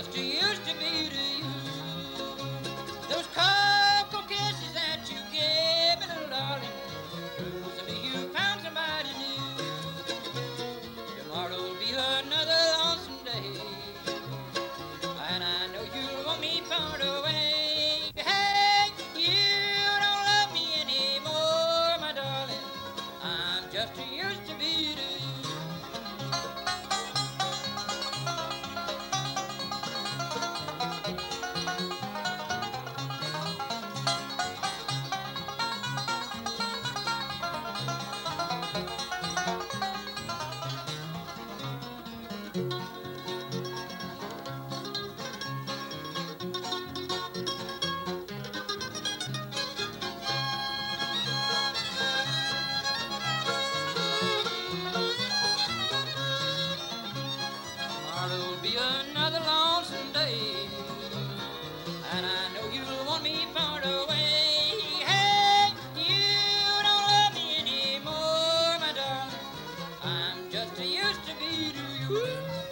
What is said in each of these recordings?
just used to be to you. Those cocoa kisses that you gave me, little darling, proves to me you found somebody new. Tomorrow'll be another lonesome day, and I know you'll want me far away. Hey, you don't love me anymore, my darling. I'm just used to be to you. Tomorrow'll be another lonesome day, and I know you'll want me far away. Hey, you don't love me anymore, my darling. I'm just used to be to you.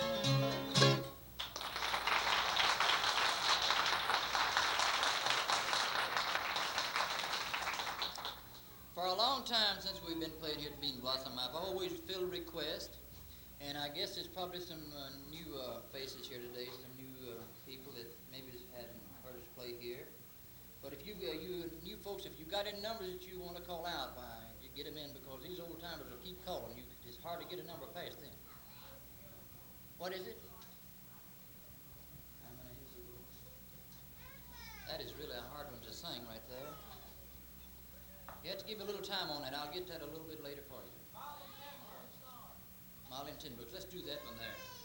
For a long time since we've been playing here at Bean Blossom, I've always filled requests, and I guess there's probably some new faces here today, some new people that maybe hadn't heard us play here. But if you new folks, if you've got any numbers that you want to call out, why, you get them in, because these old timers will keep calling. It's hard to get a number past them. What is it? How many years ago? That is really a hard one to sing right there. You have to give me a little time on that. I'll get that a little bit later for you. Molly and Tin Brooks. Let's do that one there.